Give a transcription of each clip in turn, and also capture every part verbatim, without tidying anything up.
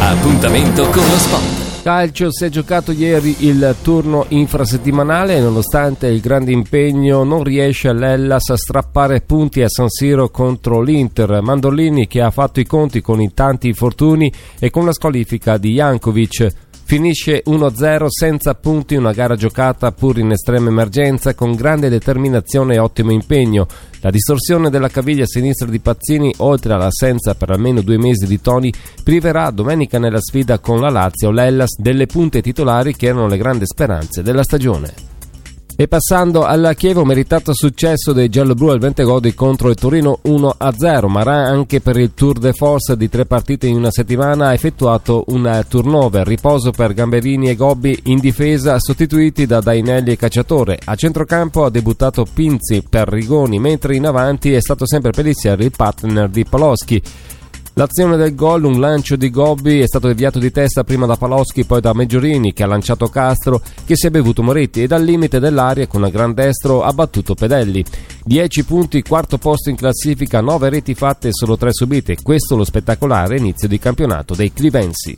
Appuntamento con lo sport. Calcio, si è giocato ieri il turno infrasettimanale e nonostante il grande impegno non riesce l'Hellas a strappare punti a San Siro contro l'Inter. Mandolini, che ha fatto i conti con i tanti infortuni e con la squalifica di Jankovic, finisce uno a zero senza punti, una gara giocata pur in estrema emergenza con grande determinazione e ottimo impegno. La distorsione della caviglia sinistra di Pazzini, oltre all'assenza per almeno due mesi di Toni, priverà domenica nella sfida con la Lazio l'Hellas delle punte titolari che erano le grandi speranze della stagione. E passando alla Chievo, meritato successo dei gialloblu al Bentegodi contro il Torino uno a zero, ma anche per il tour de force di tre partite in una settimana ha effettuato un turnover, riposo per Gamberini e Gobbi in difesa sostituiti da Dainelli e Cacciatore. A centrocampo ha debuttato Pinzi per Rigoni, mentre in avanti è stato sempre Pellissier il partner di Paloschi. L'azione del gol, un lancio di Gobbi, è stato deviato di testa prima da Paloschi, poi da Meggiorini, che ha lanciato Castro, che si è bevuto Moretti e dal limite dell'area con un gran destro ha battuto Pedelli. dieci punti, quarto posto in classifica, nove reti fatte e solo tre subite. Questo lo spettacolare inizio di campionato dei clivensi.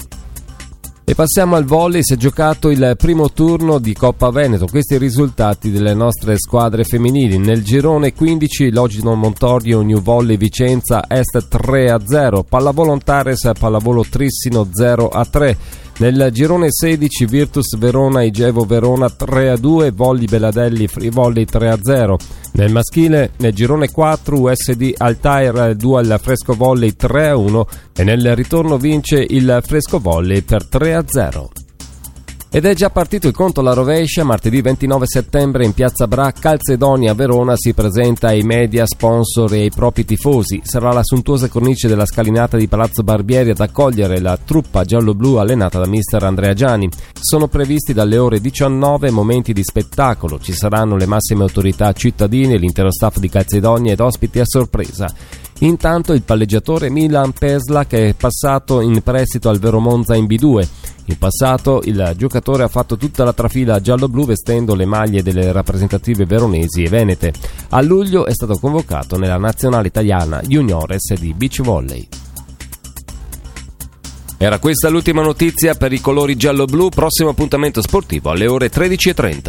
E passiamo al volley. Si è giocato il primo turno di Coppa Veneto. Questi i risultati delle nostre squadre femminili. Nel girone quindici Logino Montorio New Volley Vicenza Est tre a zero, Pallavolo Antares Pallavolo Trissino zero a tre. Nel girone sedici Virtus Verona Igevo Verona tre a due, Volley Beladelli Free Volley tre a zero. Nel maschile, nel girone quattro U S D Altair Dual Fresco Volley tre a uno e nel ritorno vince il Fresco Volley per tre a zero. Ed è già partito il conto alla rovescia. Martedì ventinove settembre in piazza Bra, Calzedonia Verona si presenta ai media, sponsor e ai propri tifosi. Sarà la sontuosa cornice della scalinata di Palazzo Barbieri ad accogliere la truppa giallo-blu allenata da mister Andrea Giani. Sono previsti dalle ore diciannove momenti di spettacolo. Ci saranno le massime autorità cittadine, l'intero staff di Calzedonia ed ospiti a sorpresa. Intanto il palleggiatore Milan Pesla, che è passato in prestito al Vero Monza in B due. In passato il giocatore ha fatto tutta la trafila giallo-blu vestendo le maglie delle rappresentative veronesi e venete. A luglio è stato convocato nella nazionale italiana juniores di beach volley. Era questa l'ultima notizia per i colori giallo-blu. Prossimo appuntamento sportivo alle ore tredici e trenta.